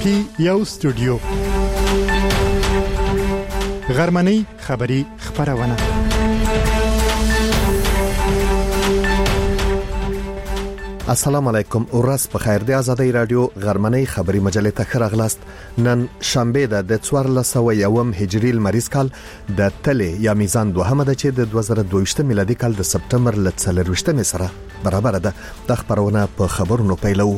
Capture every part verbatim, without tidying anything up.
پی یو سټوډیو غرمنۍ خبری خبرونه السلام علیکم ورځ په خیر دی آزادۍ رادیو غرمنۍ خبری مجلې ته خراغلاست. نن شنبه ده د څوارلس سوه یوم هجری لمریز کال د تلې یا میزان دوهمه ده چې د دوه زره دوه ویشت میلادي کال د سپتمبر ل څلور ویشتمې سره برابر ده. د خبرونه په خبرونو پیلو.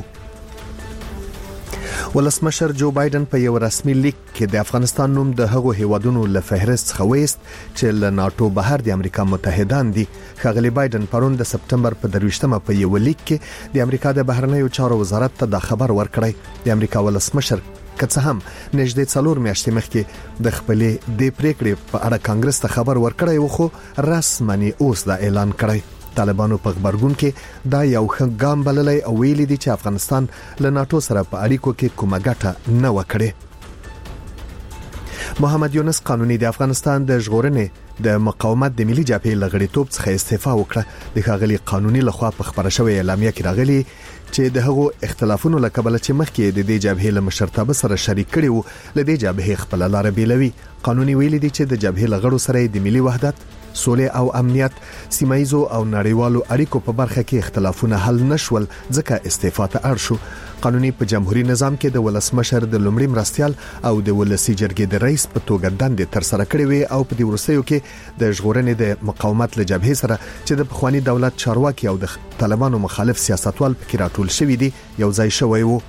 ولسمشر جو بایدن په یو رسمي لیک کې د افغانستان نوم د هغو هیوادونو له فهرست څخه وایست چې له ناتو بهر د امریکا متحدان دي. ښاغلی بایدن پرون د سپتمبر په درویشتمه په یو لیک کې د امریکا د بهرنیو چارو وزارت ته د خبر ورکړی. د امریکا ولسمشر که څه هم نږدې څلور میاشتې مخکې د خپلې د پریکړې په اړه کانګرس ته خبر ورکړی و، خو رسمي اوس دا اعلان کړی. طالبانو په خبرګون کې دا یو ښه ګام بللی او ویلي دي چې افغانستان له ناتو سره په اړیکو کې کومه ګټه نه وکړي. محمد یونس قانوني د افغانستان د ژغورنې د مقاومت د ملي جبهې لغړیتوب څخه استعفا وکړه. د ښاغلي قانوني لخوا په خبره شوې اعلامیه کې راغلي چې د هغو اختلافونو له کبله چې مخکې د دې جبهې له مشرتابه سره شریک کړي وو، له دې جبهې خپل لار بیلوي. قانوني ویلي دي چې د جبهې لغړو سره د ملي وحدت، سولې او امنیت، سیمایزو او نړیوالو اړیکو په برخه کې اختلافونه حل نشول ځکه استعفا ته اړ شو. قانوني په جمهوریت نظام کې د ولسمشر د لومړي مرستيال او د ولسی جرګې د رئیس په توګه دندې تر سره کړې وي او په دې ورسېو کې د ژغورنې د مقاومت له جبهې سره چې د پخوانی دولت چارواکي او د طالبانو مخالف سیاستوال پکې راټول شوي دي یو ځای شوی وو.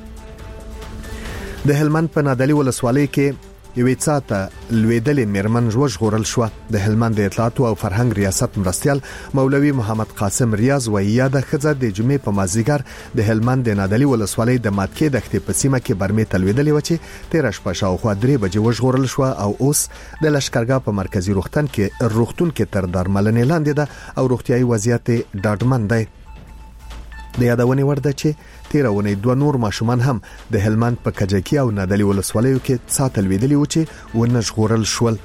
د هلمند په نادعلي ولسوالۍ کې یوې څاته لویدلې میرمن ژغورل شو. د هلمند د اطلاعات او فرهنګ ریاست مرستيال مولوي محمد قاسم ریاض وایي د خزه د جمعې په مازیګر د هلمند د نادعلي ولسوالۍ د ماتکې دښتې په سیمه کې برمې تلویدلې و چې تیر شپه شاوخوا درې بجې وژغورل شو او اوس د لشکرګاه په مرکزی روغتون کې روغتون کې تر درملنې لاندې ده او روغتيایي وضعیت ډاډمن دی. د یادونې وړ ده چې تیرونه دوه نور ماشومان هم د هلمند په کجکی او نادعلي ولسوالیو کې ساتل ویدلی و چې ونژغورل شول.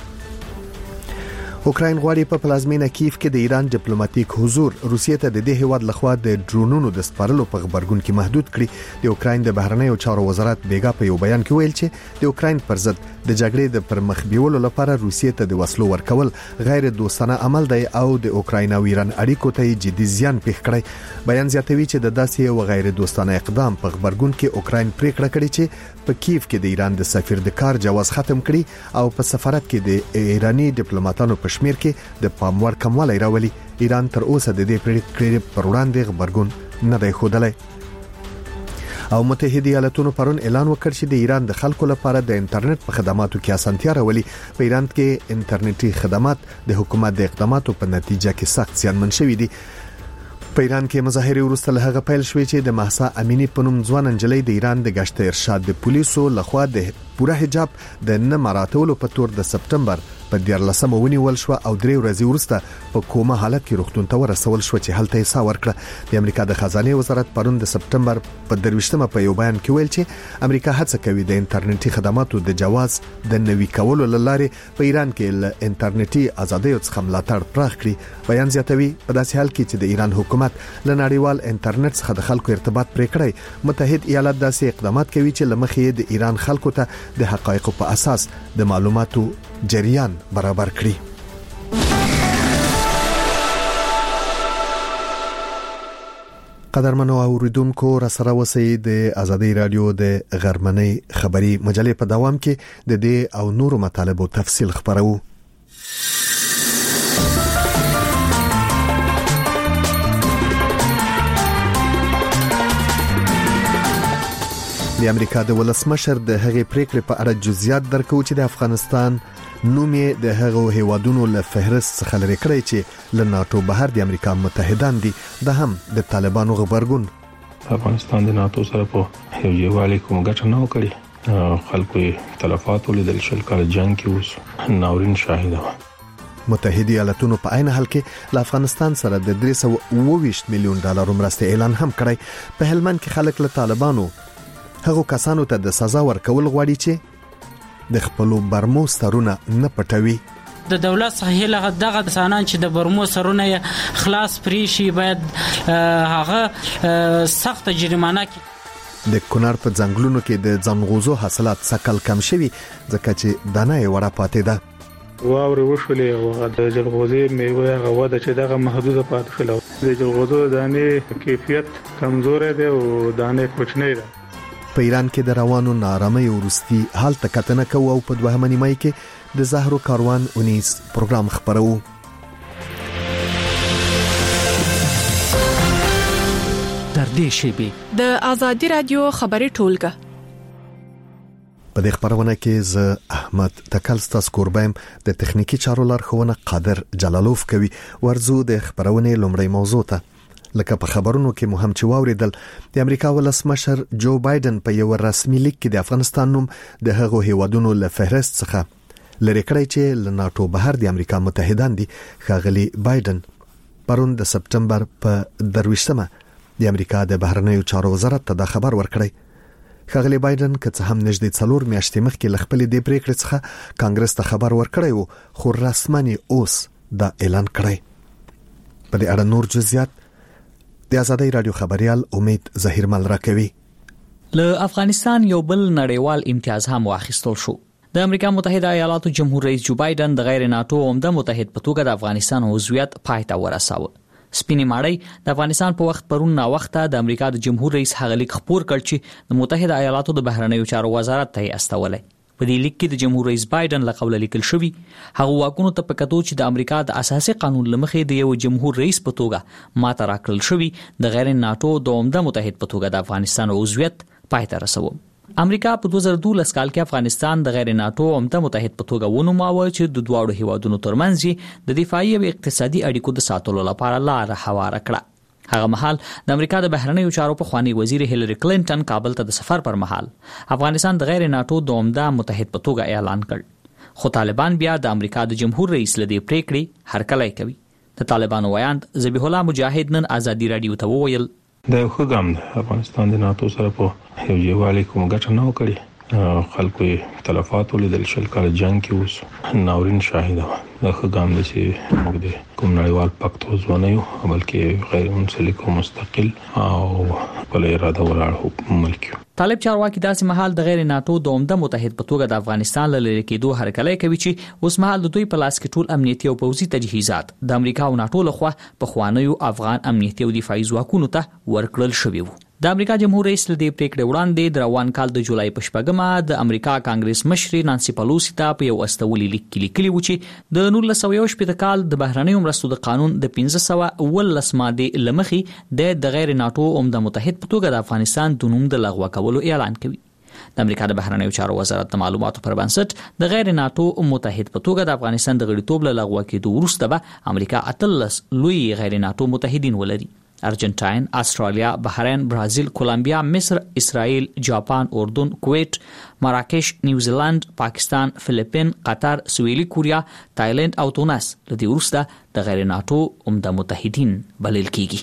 اوکراین غواړي په پلازمینه کیف کې د ایران ډیپلوماټیک حضور روسیې ته د دې هیواد لخوا د ډرونونو د سپارلو په خبرګون کې محدود کړي. د اوکراین د بهرنیو چارو وزارت بیګا په یو بیان کې ویل چې د اوکراین پر ضد د جګړې د پرمخ بیولو لپاره روسیې ته د وسلو ورکول غیر دوستانه عمل دی او د اوکراین او ایران اړیکو ته جدي زیان پیښ کړی. بیان زیاتوي چې د داسې یو غیر دوستانه اقدام په خبرګون کې اوکراین پریکړه کړې چې په کیف کې د ایران د سفیر د کار جواز ختم کړي او په سفارت کې د ایرانی ډیپلوماټانو په شمیر کې د پاموړ کموالی راولي. ایران تر اوسه د دې پریکړې پر وړاندې خبرګون نه دی ښودلی. او متحده ایالاتونو پرون اعلان وکړ چې د ایران د خلکو لپاره د انټرنیټ په خدماتو کې اسانتیا راولي. په ایران کې انټرنیټي خدمات د حکومت د اقداماتو په نتیجه کې سخت زیانمن شوي دي. په ایران کې مظاهره وروسته له هغه پیل شوې چې د مهسا امینی په نوم ځوان انجلۍ د ایران د گشت ارشاد د پولیسو لخوا د پوره حجاب د نه مراتولو په تور د سپتمبر په دیارلسمه ونیول شو او درې ورځې وروسته په کومه حالت کې روغتون ته ورسول شو چې هلته یې سا ورکړه. د امریکا د خزانه وزارت پرون د سپتمبر په درویشتمه په یو بیان کې ویل چې امریکا هڅه کوي د انټرنیټي خدماتو د جواز د نوي کولو لپاره په ایران کې ل انټرنیټي ازادۍ څخه ملاتړ پراخ کړي. بیان زیاتوي په داسې حال کې چې د ایران حکومت له نړیوال انټرنیټ څخه د خلکو ارتباط پرې کړی، متحد ایالات داسې اقدامات کوي چې لمخې د ایران خلکو ته د حقایقو په اساس د معلوماتو جریان برابر کړي. قدرمنو اوریدونکو را سره وسی د آزادۍ رادیو د غرمنۍ خبری مجلې په دوام کې د دې او نورو مطالبو تفصیل خبرو. د امریکا د ولسمشر د هغې پریکړې په اړه جزئیات درکو چې د افغانستان نوم یې د هغو هیوادونو له فهرست څخه لري کړی چې له ناتو بهر د امریکا متحدان دي. د هم د طالبانو خبرګون افغانستان د ناتو سره په یووالي کوم ګټه نه وکړي. خلکو تلفات ولیدل شل کال جنگ کې اوس ناورین شاهد و. متحده ایالاتونو په عین حال کې له افغانستان سره د درې سوه اوه ویشت میلیون ډالر مرستې اعلان هم کړی. په هلمند کې خلک له طالبانو هغو کسانو ته د سزا ورکول غواړي چې د خپل برمو سرونه نه پټوي. د دولت څخه لغه دغه انسانان چې د برمو سرونه خلاص پریشي باید هغه سخت جریمانه کی. د کونړ په ځنګلونو کې د ځنغوزو حاصلات سکل کم شوي ځکه چې دانه یې وړه پاتې ده. واورې وشولې او د جلغوزي میوه هغه د چې دغه محدوده پاتې شوه. د جلغوزو دانې کیفیت کمزور دی او دانې کوچنۍ ده. په ایران کې د روانو نارامۍ ورستي حالت کتنه کوي او په دوهمه نیمه کې د زهرو کاروان اونیس پروګرام خبرو. در دې شیبې د آزادي رادیو خبري ټولګه په دې خبرونه کې ز احمد تکلستاس کوربایم د تخنیکی چارو لارښوونه قادر جلالوف کوي. ورزو د خبرونه لومړی موضوع ته لکه په خبرونو کې مهم چې واوریدل د امریکا ولسمشر جو بایدن په یو رسمي لیک کې د افغانستان نوم د هغو هیوادونو له فهرست څخه لری کړی چې له ناتو بهر د امریکا متحدان دي. ښاغلي بایدن پرون د سپټمبر په درویشتمه د امریکا د بهرنیو چارو وزارت ته دا خبر ورکړی. ښاغلي بایدن که څه هم نږدې څلور میاشتې مخکې ل خپل د پریکړې څخه کانګرس ته خبر ورکړی وو خو رسمي اوس دا اعلان کړی. په دې اړه نور جزئیات د آزادۍ رادیو خبريال امید ظهیر مل راکوي. له افغانستان یو بل نړیوال امتیاز هم واخیستل شو. د امریکا متحده ایالاتو جمهور رئیس جو بایدن د غیر ناتو عمده متحد په توګه د افغانستان عضویت پای ته ورساوه. سپینې ماړی د افغانستان په وخت پرون نا وخته د امریکا د جمهور رئیس هغه لیک خپور کړ چې د متحده ایالاتو د بهرنیو چارو وزارت ته استولې. په دې لیک کې د جمهور رئیس بایدن له قوله لیکل شوی هغه واکونو ته په کتو چې د امریکا د اساسي قانون لمخې د یو جمهور رئیس په توګه ماته راکړل شوی د غیر ناتو د عمده متحد په توګه د افغانستان عضویت پای ته رسوي. امریکا په دوه زره دولس کال کې افغانستان د غیر ناتو عمده متحد په توګه ونوماوه چې د دواړو هیوادونو ترمنځ د دفاعي او اقتصادي اړیکو د ساتلو لپاره لار هواره کړه. هغه مهال د امریکا د بهرنیو چارو په خوانی وزیر هیلری کلینټن کابل ته د سفر پر مهال افغانستان د غیر ناتو د عمده متحد په توګه اعلان کړ. خو طالبان بیا د امریکا د جمهور رئیس لدی پریکړې هرکلی کوي. د طالبانو ویاند ذبیح الله مجاهد نن آزادي رادیو ته وویل د یو ښه ګام افغانستان د ناتو سره په یو یووالي کوم ګټه نه وکړي. خلکو تلفات ولیدل شل کال جنگ کې اوس ناورین شاهد و. دا ښه ګام دی چې موږ د کوم نړیوال پکت عضو نه یو بلکې غیر منسلک او مستقل او بل اراده ولاړ ملک یو. طالب چارواکي داسې مهال د غیر ناتو د عمده متحد په توګه د افغانستان له لری کېدو هرکلی کوي چې اوس مهال د دوی په لاس کې ټول امنیتي او پوځي تجهیزات د امریکا او ناتو لخوا په خوانیو افغان امنیتي او دفاعي ځواکونو ته ورکړل شوی وو. د امریکا جمهور رئیس له دې پریکړې وړاندې د روان کال د جولای په شپږمه د امریکا کانګرس مشر نانسي پلوسی ته په یو استولي لیک کې لیکلي و چې د نولس سوه یو شپږ کال د بهرنیو مرستو د قانون د پنځه سوه اوولس ماده لمخې د غیر ناتو عمده متحد په توګه د افغانستان د نوم د لغوه کولو اعلان کوي. د امریکا د بهرنیو چارو وزارت د معلوماتو پر بنسټ د غیر ناتو متحد په توګه د افغانستان د غړیتوب له لغوه کېدو وروسته به امریکا اتلس لوی غیر ناتو متحدین ولري: ارجنټاین، استرالیا، بحرین، برازیل، کولمبیا، مصر، اسرائیل، جاپان، اردن، کویت، مراکش، نیوزیلند، پاکستان، فلیپین، قطر، سویلي کوریا، تایلند او تونس له دې وروسته د غیر ناتو عمده متحدین بلل کیږي.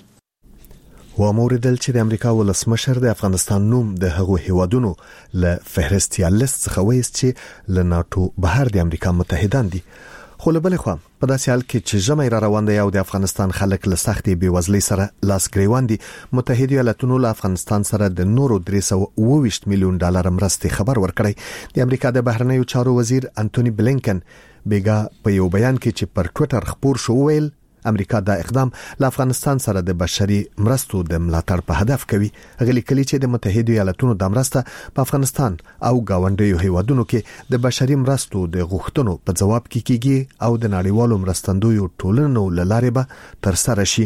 و موردل چې د امریکا ولسمشر د افغانستان نوم د هغو هیوادونو له فهرست یا لیست څخه وایست چې له ناتو بهر د امریکا متحدان دي. خو له بلې خوا په داسې حال کې چې ژمی را روان دی او د افغانستان خلک له سختې بېوزلۍ سره لاس ګریوان دي، متحده ایالاتونو له افغانستان سره د نورو درې سوه اوه ویشت میلیون ډالر مرستې خبر ورکړی. د امریکا د بهرنیو چارو وزیر انټونی بلینکن بیګا په یو بیان کې چې پر ټوئیټر خپور شو ویل امریکا دا اقدام له افغانستان سره د بشري مرستو د ملاتړ په هدف کوي. غلي کلی چې د متحده ایالاتونو د مرسته په افغانستان او گاونډیو هیوادونو کې د بشري مرستو د غوښتنو په جواب کې کیږي او د نړیوالو مرستندویو ټولنو لاره به تر سره شي.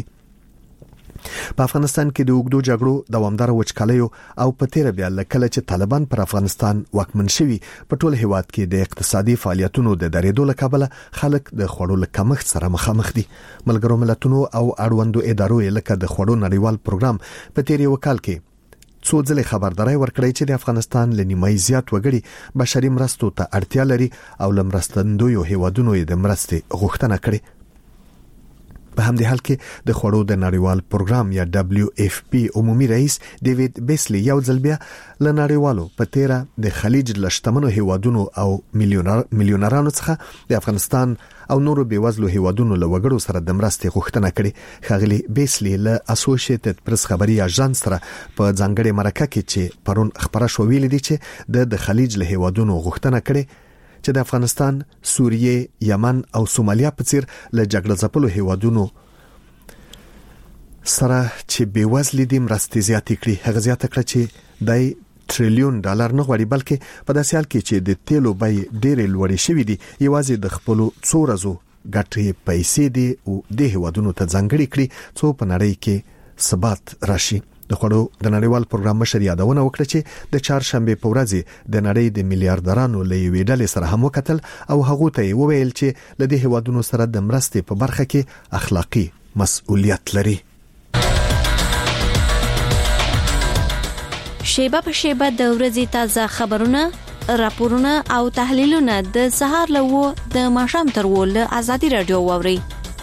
په افغانستان کې د اوږدو جګړو دوامدار وچکالیو او په تیر بیا لکه چې طالبان پر افغانستان واکمن شوي په ټول هیواد کې د اقتصادي فعالیتونو د درېدو له کبله خلک د خوړو له کمښت سره مخامخ دي. ملګرو ملتونو او اړوندو ادارو لکه د خوړو نړیوال پروګرام په تیر یو کال کې څو ځلې خبرداري ورکړې چې د افغانستان له نیمایي زیات وګړي بشري مرستو ته اړتیا لري او له مرستندویو هیوادونو د مرستې غوښتنه کړې. په همدې حال کې د خوړو د نړیوال پروګرام یا دبليو اف پی عمومي رئیس ډیوډ بیسلی یو ځل بیا ل نړیوالو په تیره د خلیج لشتمنو هیوادونو او میلیونر میلیونرانو څخه د افغانستان او نورو بیوزلو هیوادونو له وګړو سره د مرستې غوښتنه کړې. ښاغلي بیسلی له اسوسییټډ پریس خبري اژانس سره په ځانګړي مرکه کې چې پرون خبره شو ویل دي چې د خلیج له هیوادونو غوښتنه کړې چې د افغانستان، سوریه، یمن او سومالیا په څیر له جګړه ځپلو هیوادونو سره چې بیوزل دي مرستې زیاتې کړي. هغه زیاته کړه چې دای ټریلیون ډالر نه غواړي بلکې په داسې حال کې چې د تیلو بیې ډېرې لوړې شوې دي یوازې د خپل څو ورځو ګټې پیسې دي او د هیوادونو ته ځانګړي کړي څو په نړۍ کې ثبات راشي. د خوړو د نړیوال پروګرام مشر یادونه وکړه چې د چهارشنبه په ورځ د نړۍ د میلیارډرانو له یوې ډلې سره هم وکتل او هغه ته وویل چې له دې هیوادونو سره د مرستې په برخه کې اخلاقی مسؤلیت لري. شیبه په شیبه د ورځې تازه خبرونه، راپورونه او تحلیلونه د سهار له و د ماښام تر و له ازادي رادیو واوري.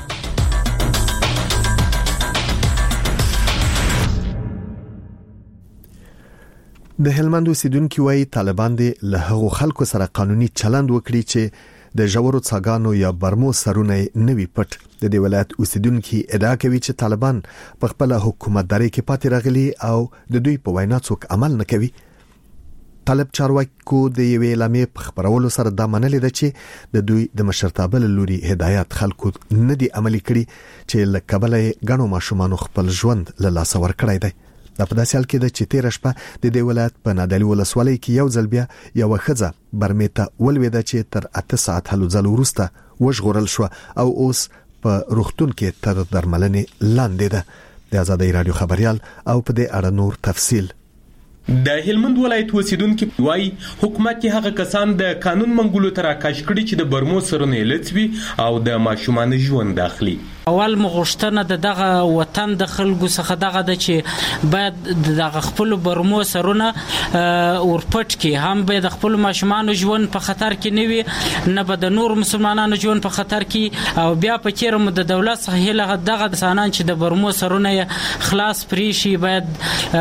د هلمند اوسیدونکو وايي طالبان دي له هغو خلکو سره قانوني چلند وکړي چې د ژورو څاګانو یا برمو سرونه نوي پټ. د دې ولایت اوسیدونکو ادعا کوي چې طالبان په خپل حکومتداري کې پاتې راغلي او د دوی په وینا څوک عمل نه کوي. طالب چارواکو د یوې اعلامیې په خبرولو سره دا منلې ده چې د دوی د مشرتابه لوري هدایت خلکو نه دي عملي کړي چې له کبله غنو ماشومان خپل ژوند له لاس ور کړی دی. دا په داسې حال کې د چې تیر شپه د دې ولایت په نادعلي ولسوالۍ کې یو ځل بیا یو ښځه برمیته ولویده چې تر اته ساعت هلو ځل وروسته وژغورل شو او اوس په روغتون کې تر درملنې لاندې ده. د آزادۍ رادیو خبريال او په دې اړه نور تفصیل. د هلمند ولایت اوسیدونکو وايي حکومت کې هغه کسان د قانون منګولو تر راکاش کړي چې د برمو سرونه لڅوي او د ماشومان ژوند داخلي. اول مغشتنه د دغه وطن د خلکو څخه دغه د چې باید دغه خپل برمو سرونه ورپټ کې هم به د خپل ماشومان ژوند په خطر کې نیوي نه به د نور مسلمانانو ژوند په خطر کې او بیا په چیرې مو د دولت څخه هله دغه د سانان چې د برمو سرونه خلاص پرې شي باید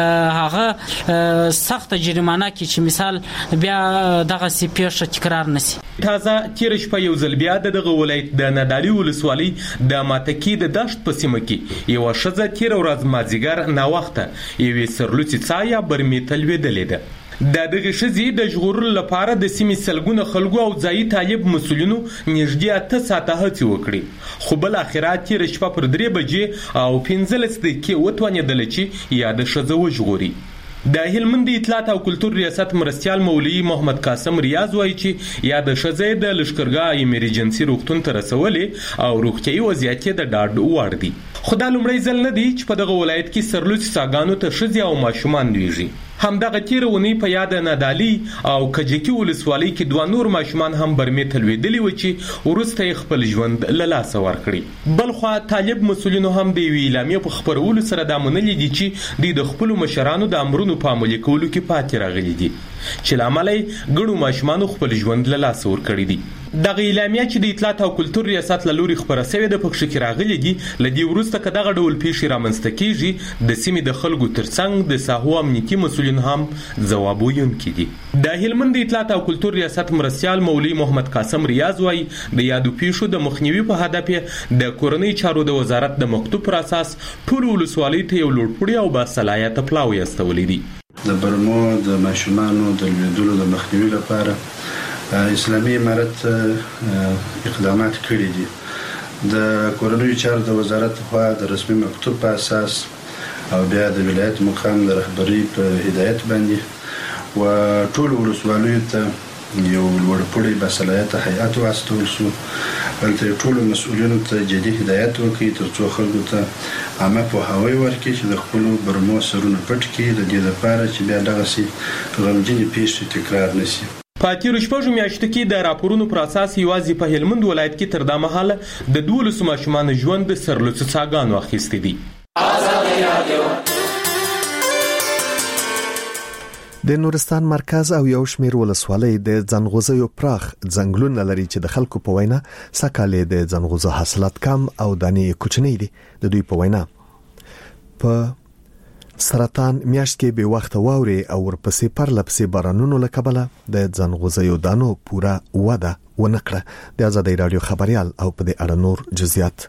هغه سخت جریمانه کې چې مثال بیا دغه سی پیښه تکرار نشي. تازه تیر شپه یو ځل بیا دغه ولایت د نادعلي ولسوالۍ د ماتکی د دشت په سیمه کې یو شذ تیر ورځ مازیګر نا وخته یوې سرلوڅي څایا برمیتل ویدلې ده. د دغه شذي د ژغورلو لپاره د سیمې سلګونه خلکو او ځایي طالب مسولینو نږدې اته ساعته هڅې وکړي خو بل اخرات تیر شپه پر درې بجې او پنځلس دقیقې وتوانېدل چې یا د شذ وژغوري. د هلمند اطلاعات او کلتور ریاست مرستيال مولوی محمد قاسم ریاض وایي چې یا د شذې د لشکرګاه ایمرجنسي روغتون ته رسولې او روغتيایي وضعیت د ډاډ وړ دي. خو دا لومړی ځل نه دی چې په دغه ولایت کې سرلوڅي څاګانو ته شذې او ماشومان دیږي. همدغه تیر ونی په یاد نادعلي او کجکی ولسوالۍ کې دوه نور ماشومان هم برمې تلویدلی و چې ورسته خپل ژوند له لاس ورکړي. بلخو طالب مسولینو هم د ویلامې په خبرولو سره د منلې دي چې د خپل مشرانو د امرونو په عملي کولو کې پاتې راغلي دي چې لامل یې ګڼو ماشومان خپل ژوند له لاس ورکړي دي. دغه اعلامیه چې د اطلاعات او کلتور ریاست له لوري خبره شوې د پکښ کې راغلي دي لدی ورسته کداغه ډول پیښې رامنځته کیږي د سیمې د خلکو ترڅنګ د ساحو امنیتي مسولین هم ځواب ویونکي دي. د هلمند اطلاعات او کلتور ریاست مرستيال مولوی محمد قاسم ریاض وایي د یادو پیښو د مخنیوي په هدف د کورنۍ چارو د وزارت د مکتوب پر اساس ټول ولسوالۍ ته یو لوړپوړی او باصلاحیته پلاوی استولې دي. د برمو د ماشومانو د لیدلو د مخنیوي لپاره اسلامي امارت اقدامات کړي دي. د کورنۍ چارو د وزارت خوا د رسمي مکتوب په اساس او بیا د ولایت مقام د رهبری په هدایت باندې و ټول ولسوالیو ته یو لوړپوړی باصلاحیته هیئت واستول شو. بلته ټول مسؤلینو ته جدي هدایت وکړي ترڅو خلکو ته عامه پوهاوی ورکړي چې د خپل برمو سرونه پټ کړي د دې لپاره چې بیا دغه سي غمجنې پیښې تکرار نشي. په تیر شپږو میاشتو کې د راپورونو پر اساس یوازې په هلمند ولایت کې تر دا مهاله د دولسو ماشومان ژوند د سرلوڅي څاګانو اخیستي دي. د نورستان مرکز او یو شمېر ولسوالۍ د ځنغوزیو پراخ ځنګلونه لري چې د خلکو په وینا سکهاله د ځنغوزو حاصلات کم او دانې کوچنۍ دي. د دوی په وینا په سرطان میاشت کې به وخت واوري او ورپسې پر لپسې بارانونو لکبله د ځنغوزیو دانو پورا وده ونکړه. د آزادۍ رادیو خبريال او په دې اړه نور جزئیات.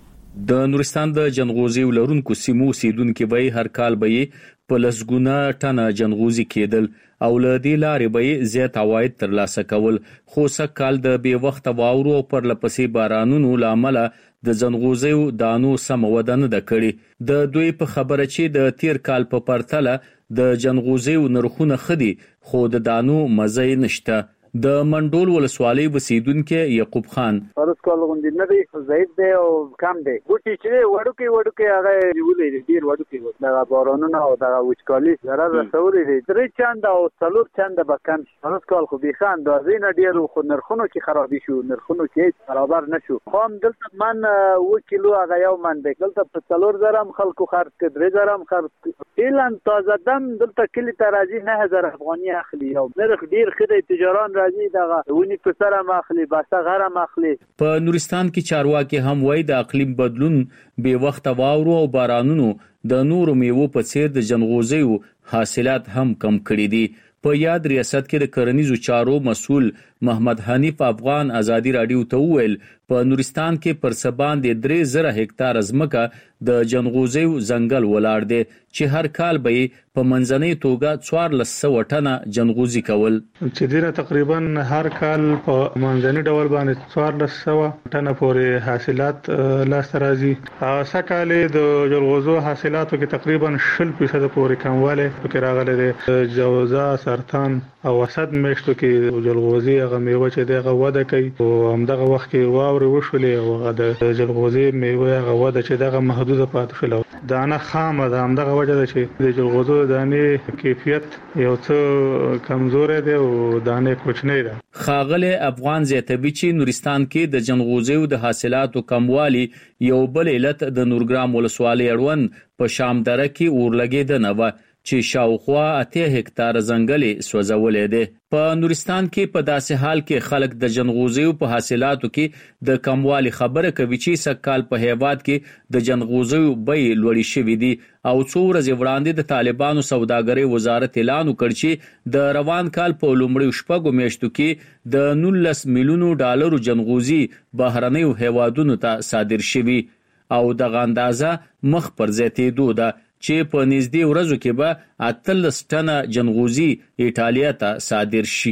د نورستان د جنغوزي ولرونکو سیمو سیدونکو به هر کال به په لسګونه ټنه جنغوزي کېدل او له دې لارې به زیات عواید ترلاسه کول، خو سکهال د بې وخت واورو پر لپسې بارانونو لامل د جنغوزیو دانو سم وده نه کړي. د دوی په خبره چې د تیر کال په پرتله د جنغوزیو نرخونه خدي خو د دانو مزه نشته. د منډول ولسوالۍ وسیدونکو یعقوب خان پرس کول غوندي نه دی، زید دی او کم دی. ګوټی چې وړوکی وړوکی هغه نیولې ډیر وړوکی و دا بارانونه او دا وچکالي ضرر رسولې دي. درې چند او څلور چند به کم پرس کول خو به خان د زین ډیر خو نرخونو کې خرابې شو، نرخونو کې برابر نشو. خام دلته من و کیلو هغه یو من دی، دلته په څلور زرم خلکو خرڅ کړ، درې زرم خرڅ. اعلان تازه دم دلته کلی ترازی نه هزار افغاني اخلي او نرخ ډیر خدای تجاران راځي دغه ونی په سره ماخلي باسه غره ماخلي. په نورستان کې چارواکي هم وایي د اقلیم بدلون به وخت واورو او بارانونو د نورو میوو په څیر د جنغوزیو حاصلات هم کم کړي دي. په یاد ریاست کې د کرنیزو چارو مسؤل محمد حنیف افغان آزادی رادیو ته وویل په نورستان کې پر سبان د درې زره هکتار ځمکه د جنغوزیو ځنګل ولاړ دی چې هر کال به په منځنۍ توګه څوارلس سوه ټنه جنغوزي کول، چې دیره تقریبا هر کال په منځنۍ ډول باندې څوارلس سوه ټنه پورې حاصلات لاسته راځي. سکهاله د جلغوزو حاصلاتو کې تقریبا شل فیصد پورې کموالی پکې راغلی دی. جوزا، سرطان او وسط میشتو کې جلغوزي هغه میوه چې دغه وده کوي او همدغه وخت کې واورې وشولې او هغه د جلغوزي میوه هغه وده چې دغه محدوده پاتې شوه. دانه خامه ده، همدغه وجه ده چې د جلغوزو دانې کیفیت یو څه کمزورې ده او دانې کوچنۍ ده. خاغله افغان زیاتوي چې نورستان کې د جنغوزیو د حاصلاتو کموالی یو بل علت د نورګرام ولسوالۍ اړوند په شام دره کې اورلګیدنه و چې شاوخوا اته هکتار ځنګل سوځولې ده. په نورستان کې په داسې حال کې خلک د جنغوزیو په حاصلاتو کې د کموالی خبره کوي چې سکهال په هیواد کې د جنغوزیو بیې لوړې شوې دي او څو ورځې وړاندې د طالبانو سوداګرۍ وزارت اعلان وکړ چې د روان کال په لومړیو شپږو میاشتو کې د نولس میلیونو ډالرو جنغوزي بهرنیو هیوادونو ته صادر شوي او دغه اندازه مخ پر زیاتېدو ده چې په نږدې ورځو کې به اتلس ټنه جنغوزي ایټالیا ته صادر شي.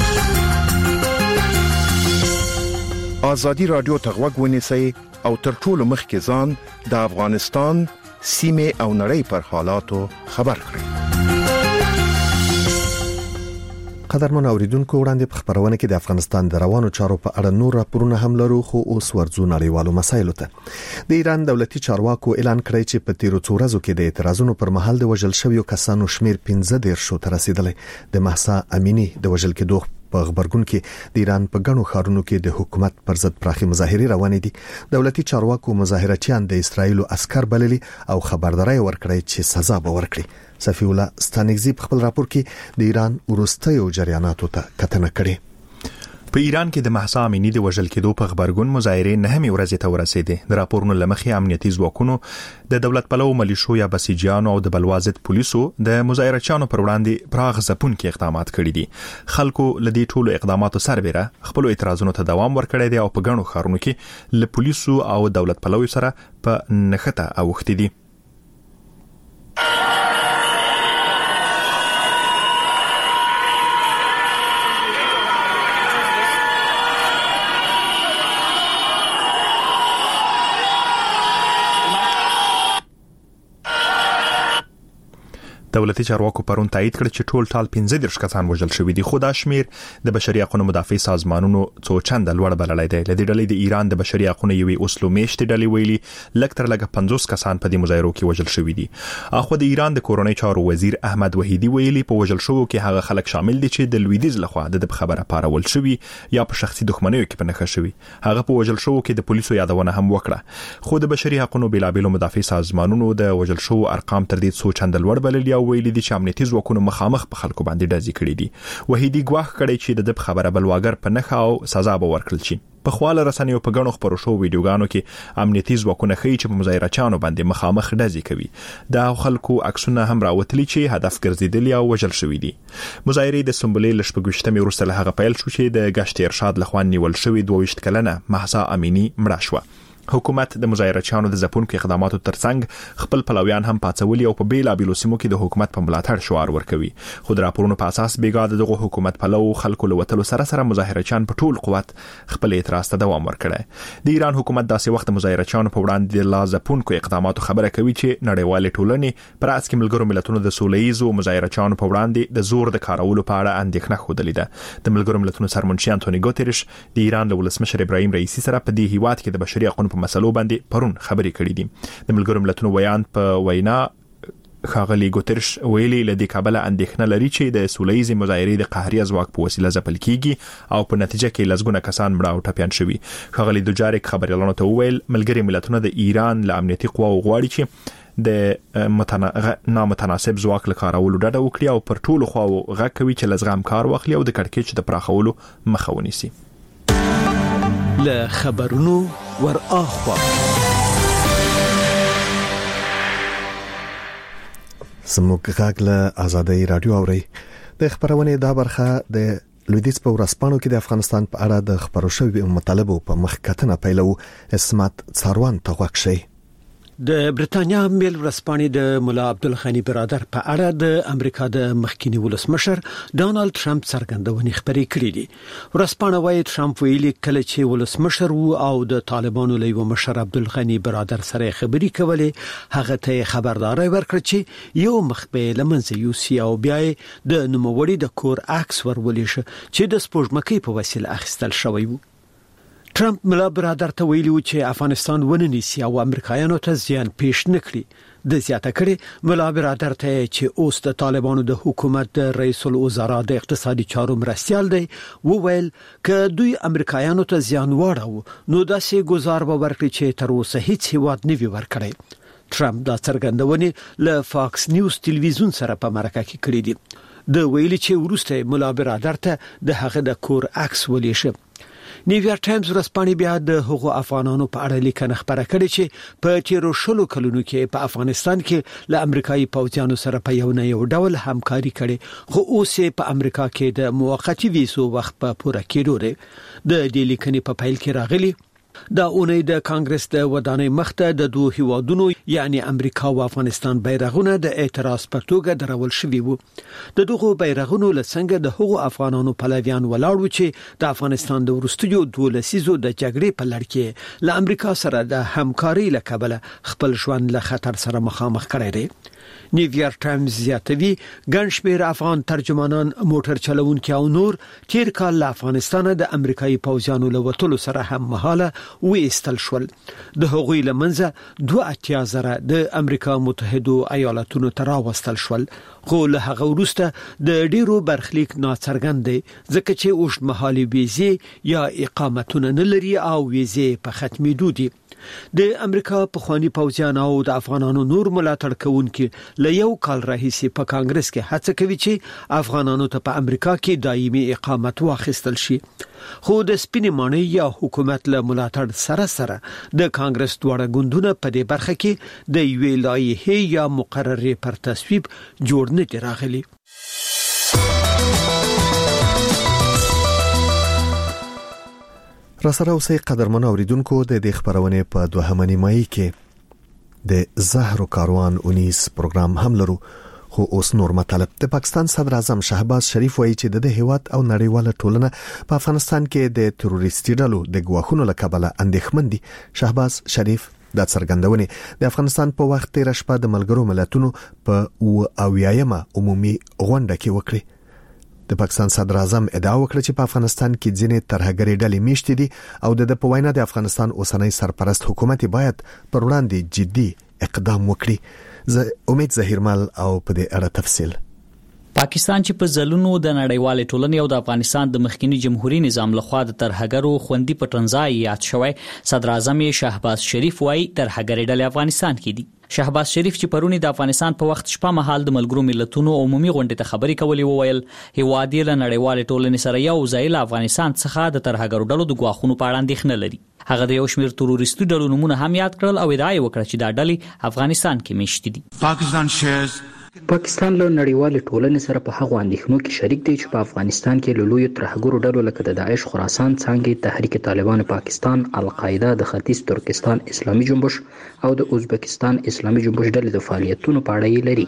آزادی رادیو ته غوږ ونیسئ او تر ټولو مخکې ځان د افغانستان سیمې او نړۍ پر حالاتو خبر کړئ. قدرمن اوریدونکو وړاندې په خبرونه کې د افغانستان د روانو چارو په اړه نور راپورونه هم لرو، خو اوس ورځو نړیوالو مسایلو ته. د ایران دولتي چارواکو اعلان کړی چې په تیرو څو ورځو کې د اعتراضونو پر مهال د وژل شویو کسانو شمیر پنځه دېرشو ته رسیدلی. د مهسا امینی د وژل کېدو په خبرګون کې د ایران په ګڼو ښارونو کې د حکومت پر ضد پراخي مظاهرې روانې دي. دولتي چارواکو مظاهرچیان د اسرایل عسكر بللي او خبرداري ورکړی چې سزا به ورکړي. صفی الله ستانګزی په خپل راپور کې د ایران وروستیو جریاناتو ته کتنه کړې. په ایران کې د مهسا امینی د وژل کېدو په خبرګون مظاهرې نهمې ورځې ته ورسېدې. د راپورونو لمخې امنیتي ځواکونو د دولت پلو ملیشو یا بسیجیانو او د بلوازت پولیسو د مظاهرچیانو پر وړاندې پراخ ځپونکي اقدامات کړي دي. خلکو لدی ټولو اقداماتو سربېره خپل اعتراضونو ته دوام ورکړی دی او په ګڼو ښارونو کې له پولیسو او دولت پلو سره په نښته اوښتي دي. دولتي چارواکو پرون تایید کړ چې ټول ټال پنځه دېرش کسان وژل شوي دي، خو دا شمیر د بشري حقوقو مدافع سازمانونو څو چنده لوړ بللی دی. لدې ډلې د ایران د بشري حقوقو یوې اوسلو میشتې ډلې ویلي لږ تر لږه پنځوس کسان په دې مظاهرو کې وژل شوي دي. اخو د ایران د کورنۍ چارو وزیر احمد وحیدی ویلي په وژل شوو کې هغه خلک شامل دي چې د لویدیځ لخوا د خبره پارول شوي یا په شخصي دښمنیو کې پنهخه شوي. هغه په وژل شوو کې د پولیسو یادونه هم وکړه، خو د بشري حقوقو بېلابېلو مدافع سازمانونو د وژل شوو ارقام تر دې څو چنده لوړ بللي او ویلي دي چې امنیتي ځواکونو مخامخ په خلکو باندې ډزې کړې دي. وحیدي ګواښ کړی چې د خبره بلواګر په نخښه او سزا به ورکړل شي. په خواله رسنیو په غنو خبرو شو ویډیوګانو کې امنیتي ځواکونه ښیي چې په مظاهرچیانو باندې مخامخ ډزې کوي. دا خلکو عکسونه هم راوتلي چې هدف ګرځیدلي او وژل شوی دي. مظاهرې د سمبولې لشپږشتمې وروسته له هغه پیل شو چې د گشت ارشاد لخوا نیول شوی دوه ویشت کلنه مهسا امینی مړه شوه. حکومت د مظاهرچیانو د ځپونکو اقداماتو ترڅنګ خپل پلویان هم پاتولي او په بیلابېلو سیمو کې د حکومت په ملاتړ شعار ورکوي. خو د راپورونو په اساس بیګا دغه حکومت پلو خلکو له وتلو سره سره مظاهرچیان په ټول قوت خپل اعتراض ته دوام ورکړي. د ایران حکومت داسې وخت مظاهرچیانو په وړاندې د لا ځپونکو اقداماتو خبره کوي چې نړیوال ټولنې پر اساس کې ملګرو ملتونو د سولهییزو مظاهرچیانو په وړاندې د زور د کارولو په اړه اندېښنه خوده لیده. د ملګرو ملتونو سرمنشي انټونی ګوتریش د ایران له ولسمشر ابراهیم رئیسی سره په دې هیواد کې د بشري حقوقو په مسلو باندې پرون خبرې کړې دي. د ملګرو ملتونو ویان په وینا خاغلی ګوتریش ویلي لدی کابل اندېښنه لري چې د سولهییزې مظاهرې د قهري ځواک په وسیله ځپل کیږي او په نتیجه کې لزګونه کسان مړه او ټپيان شوي. خاغلی دوجاریک خبريالانو ته ویل ملګري ملتونه د ایران له امنیتي قواو غواړي چې د متنا... نامتناسب ځواک له کارولو ډډه وکړي او پر ټولو خواو غږ کوي چې لزغم کار واخلي او د کړکېچ د پراخولو مخه ونیسي. له خبرونو ور اخوا زموږ غږ له آزادۍ رادیو اوري. د خبرونه دا برخه د لویدیځ په ورځپاڼو کې د افغانستان په اړه د خبرو شوی مطالبه په مخ کتنه پیلو. اسمت څاروان ته غوښ شي. د برتانیا میل ورځپاڼې د مولا عبدالغنی برادر په اړه د امریکا د مخکینی ولسمشر ډانلډ ټرمپ څرګندونې خبرې کړې دي. ورځپاڼه وايي ټرمپ ویلي کله چې ولسمشر وو او د طالبانو له یو مشر عبدالغنی برادر سره خبرې کولې هغه ته خبرداري ورکړه چې یو مخبه لمنځه یوسي او بیا د نوموړي د کور عکس ورولې شو چې د سپوږمکۍ په وسیله اخیستل شوی وو. ټرمپ ملا برادر ته ویلي چې افغانستان وننيسي او امریکایانو ته زیان پیښ نکړي. د زیاته کړي ملا برادر ته چې اوس د طالبانو د حکومت د رئیس الوزرا د اقتصادي چارو مرستيال دی وویل ک دوی امریکایانو ته زیان واړو نو داسې گزار به ورکړي چې تر اوسه هیڅ هیواد نه وی ورکړي. ټرمپ دا څرګندونه له فاکس نیوز ټلویزیون سره په مرکه کې کړې دي. د ویلي چې ورسته ملا برادر ته د هغه د کور عکس ولې شه. نیویارک ټایمز ورځپاڼې بیا د هغو افغانانو په اړه لیکنه خبره کړې چې په تیرو شلو کلونو کې په افغانستان کې له امریکایي پوځیانو سره په یو نه یو ډول همکاري کړې خو اوس په امریکا کې د موقتی ویزو وخت په پوره کېدو دی. د دې لیکنې په پیل کې راغلي دا اونۍ د کانګرس د ودانۍ مخته د دوه هیوادونو یعنی امریکا او افغانستان بیرغونه د اعتراض په توګه درول شوي وو. د دغه بیرغونو لڅنګ د هغو افغانانو پلویان ولاړ و چې د افغانستان د ورستیو دوه لسیزو د جګړې په لړ کې له امریکا سره د همکاري لکبله خپل ژوند له خطر سره مخامخ کړی دی. نیویارک ټایمز زیاتوي ګڼ شمېر افغان ترجمانان موټر چلوونکي او نور تیر کال له افغانستان د امریکایي پوځیانو له وټولو سره هم مهاله وېستل شول. د هغوی لمنځه دوه اتیا زره د امریکا متحده ایالاتونو ته راوستل شول خو له هغه وروسته د ډیرو برخلیک ناڅرګند دی ځکه چې اوږد مهالي ویزې یا اقامتونه نه لري او ویزې په ختمېدو دي. د امریکا په خواني پوځیان او د افغانانو نور ملاتړ کوونکي له یو کال راهیسې په کانګرس کې هڅه کوي چې افغانانو ته په امریکا کې دایمي اقامت واخیستل شي. خو د سپینې ماڼۍ یا حکومت له ملاتړ سره سره د کانګرس دواړه ګوندونه په دې برخه کې د یوې لایحې یا مقررې پر تصویب جوړ نه دي راغلي. راسره اوسئ قدرمن اوریدونکو د دې خبرونه په دوهمه نیمایي کې د زهر کاروان اونیس پروګرام هم لرو خو اوس نور مطلب. د پاکستان صدر اعظم شهباز شریف وایي چې د هیواد او نړیواله ټولنه په افغانستان کې د تروریستي ډلو د ګواښونو لکبله اندېښمن دي. شهباز شریف دا څرګندونه د افغانستان په وخت تیر شپه د ملګرو ملتونو په اویایمه عمومي غونډه کې وکړي. د پاکستان صدر اعظم ادعا وکړه چې په افغانستان کې ځینې ترهګري ډلې میشتې دي او د په وینا د افغانستان اوسنۍ سرپرست حکومت باید پر وړاندې جدي اقدام وکړي. زه امید ظهیرمل او په دې اړه تفصیل. پاکستان چې په ځلونو د نړیوال ټولنې او د افغانستان د مخکنی جمهوریت نظام لخوا د ترهګرو خوندي پټنځای یاد شوی، صدر اعظم شهباز شریف وايي ترهګری ډلې افغانستان کې دي. شهباز شریف چې پرونی د افغانستان په وخت شپه مهال د ملګرو ملتونو عمومي غونډې ته خبري کولې وویل هیواد یې له نړیوال ټولنې سره یو ځای له افغانستان څخه د ترهګرو ډلو د ګواښونو په اړه اندېښنه لري. هغه د یو شمېر تروریستي ډلو نمونه هم یاد کړل او ادعا وکړه چې دا ډلې افغانستان کې میشتي دي. پاکستان شیرز پاکستان له نړیوال ټولنې سره په هغو اندېښنو کې شریک دی چې په افغانستان کې له لویو ترهګرو ډلو لکه د داعش خراسان څانګې، تحریک طالبان پاکستان، القاعده، د ختیځ ترکستان اسلامي جنبش او د ازبکستان اسلامي جنبش ډلې د فعالیتونو په اړه لري.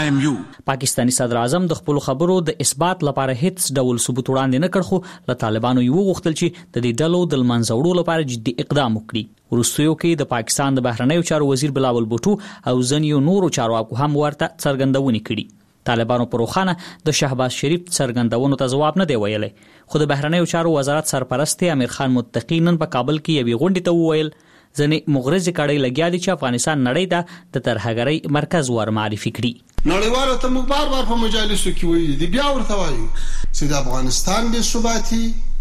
پاکستانی صدر اعظم د خپل خبرو د اثبات لپاره هیڅ ډول ثبوت وړاندې نه کړ، خو له طالبانو یو غوښتل چې د دې ډلو د لمنځه وړلو لپاره جدي اقدام وکړي. وروستیو کې د پاکستان د بهرنیو چارو وزیر بلاول بوټو او ځینو نورو چارواکو هم ورته څرګندونې کړي. طالبانو په روخانه د شهباز شریف څرګندونو ته جواب نه دی ویلی، خو د بهرنیو چارو وزارت سرپرست امیر خان متقی نن په کابل کې یوې غونډې ته وویل ځنې مغرض کړي لګیا دي چې افغانستان نړۍ ته د ترهګرۍ مرکز ور معرفي کړي. نړیوالو ته موږ بار بار په مجالسو کې ویلي دي، بیا ورته وایو چې د افغانستان بې ثباتي،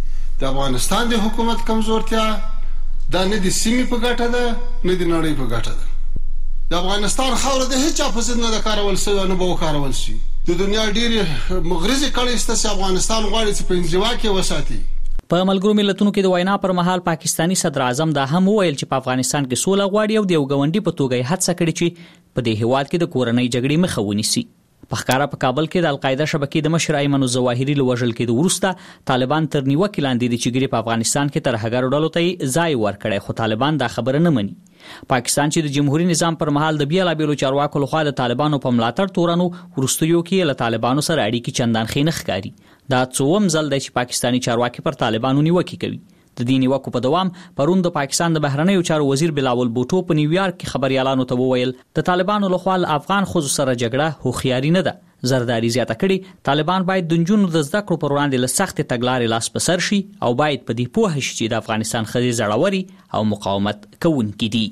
د افغانستان د حکومت کمزورتیا دا نه د سیمې په ګټه ده نه د نړۍ په ګټه ده. د افغانستان خاوره د هیڅ چا په ضد نه ده کارول شوې، نه به وکارول شي. د دنیا ډېرې مغرضې کړۍ شته چې افغانستان غواړي چې په انزوا کې وساتي. په ملګرو ملتونو کې د وینا پر مهال پاکستانی صدر اعظم دا هم وویل چې په افغانستان کې سوله غواړي او د یو ګاونډي په توګه یې هڅه کړې چې په دې هیواد کې د کورنۍ جګړې مخه ونیسي. په ښکارا په کابل کې د القاعده شبکې د مشر ایمن الظواهري له وژل کېدو وروسته طالبان تر نیوکې لاندې دي چې ګری په افغانستان کې ترهګرو ډلو ته ځای ورکړي، خو طالبان دا خبره نه مني. پاکستان چې د جمهوریت نظام پر مهال د بیلابېلو چارواکو لخوا د طالبانو په ملاتړ تورنو وروستیو کې له طالبانو سره اړیکې چندان ښې نه ښکاري. دا څوم ځل دی چې پاکستانی چارواکي پر طالبانو نیوکې کوي. د دې نیوکو په دوام پرون د پاکستان د بهرنیو چارو وزیر بلاول بوټو په نیویارک کې خبريالانو ته وویل د طالبانو لخوا افغان خو سره جګړه هوښیاري نه ده. زرداری زیاته کړي طالبان باید د جنونو د زده کړو پر وړاندې له سخت تګلارې لاس په سر شي او باید په دې پوه شي چې د افغانستان ښځې زړوري او مقاومت کوونکي دي.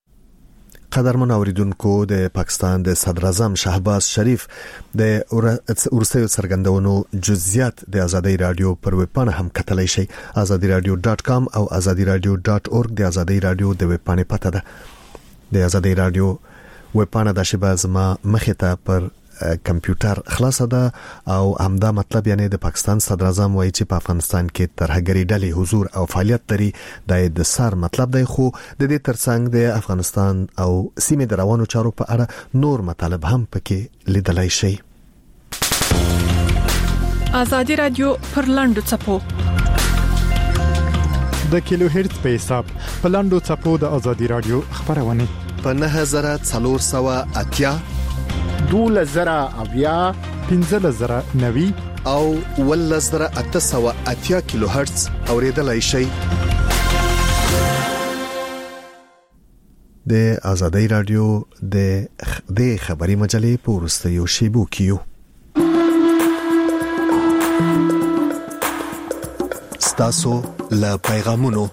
قدرمن اوریدونکو، د پاکستان د صدر اعظم شهباز شریف د ورسېو څرګندونو جزئیات د ازادي رادیو پر ویب پاڼه هم کتلای شئ. ازادي رادیو ډاټ کام او ازادي رادیو ډاټ اورګ د ازادي رادیو د ویب پاڼې پته ده. د ازادي رادیو ویب پاڼه د شباز ما مخه ته پر کمپیوټر خلاصه ده او همدا مطلب یعنی د پاکستان صدر اعظم وایي چې په افغانستان کې ترهګری ډلې حضور او فعالیت لري. د سر مطلب دی، خو د دې ترڅنګ د افغانستان او سیمې د روانو چارو په اړه نور مطالب هم پکې لیدلای شي. ازادي رادیو پر لاندو چپو د کیلو هرتز په حساب په لاندو چپو د ازادي رادیو خبرونه په نه هزار څلور سوه اتیا دوله زره اویا پنځه زره نوي او ول زره اته سوه اتیا کیلو هرتز اوریدلای شي. د ازادي رادیو د د خبري مجلې په ورستیو شیبو کیو ستاسو له پیغامونو.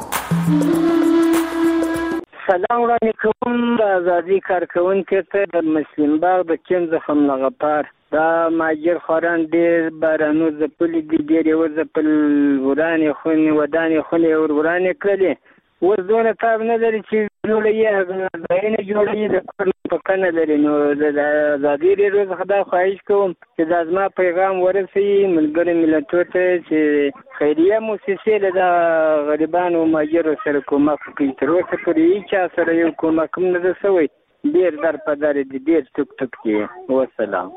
سلام وړاندې کوم د ازادي کارکونکو ته د مسلم باغ د چین زخم لغپار دا ماجر خوران ډیر بارانو زپلي دي، ډیر یو زپل ورانې خونې ودانې خونې ور ورانې کړلې. اوس دونه تاب نه لري چې جوړوي ځایونه جوړوي د کور په کنه لري. نو د ازادي رادیو څخه دا خواهش کوم چې دا زما پیغام ورسوي ملګرو ملتونو ته چې خیریه موسسې له د غریبانو ماجرو سره کومک کوي. تر اوسه پورې هیچا سره یو کومک هم نه ده شوی. ډېر در په در دي، ډېر ټوک ټوک دي. وسلام.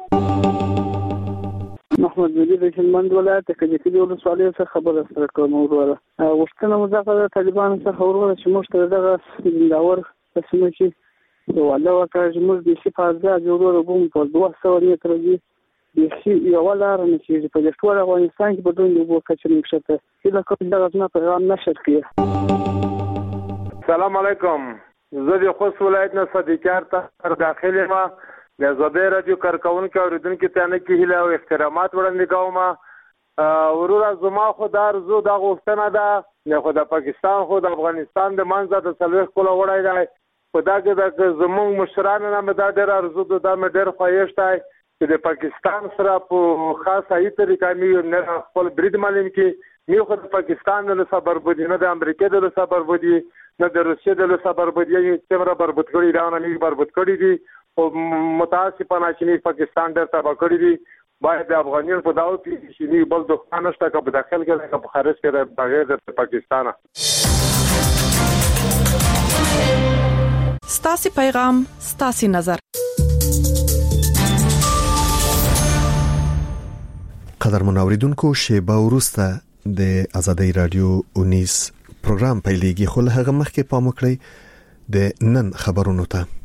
محمد مجید د هلمند ولایت د کجکي ولسوالۍ څخه خبره سره کوم. وروره غوښتنه مو دغه د طالبانو څخه وروره چې موږ ته دغه زنداور قسمه چې یو الله وکړي چې موږ د شي فازګه وروره بوم په دوه سوه متره دي بيخي یو لار نه چې په ټول افغانستان کې بدون یو کچې نشته چې کوم دغه نه پیغام نشر کړي. سلام علیکم، زه د خوست ولایت نه صدیقار ته داخله ما د ازادي رادیو کارکونکو اوریدونکو ته نه کېله او احترامات وړاندې کوم. وروره زما خو دا ارزو دا غوښتنه ده نه خو د پاکستان خو د افغانستان د منځه د څلوېښت کاله وړی دی. په دا کې د زموږ مشرانو نه مې دا ډېر ارزو ده، دا مې ډېر ښایست دی چې د پاکستان سره په خاصه ای طریقه مې نه خپل برید معلوم کې مې خو د پاکستان له صبر بودی نه د امریکا د صبر بودی نه د روسیې د صبر بودی چې څومره بربط کړی دا نه نه بربط کړی دي او متاسفانه چې پاکستان ډېر تباہ کړی دي باید د افغانانو په داو کې چې نه بل دښمن نشته که په داخل کې که په خارج کې بغیر د پاکستان. ستاسو پیغام ستاسو نظر. قدر منوریدونکو شیبه وروسته د آزادۍ رادیو اونیس پروګرام پیلېږي خو له هغه مخکې پام وکړئ د نن خبرونو ته.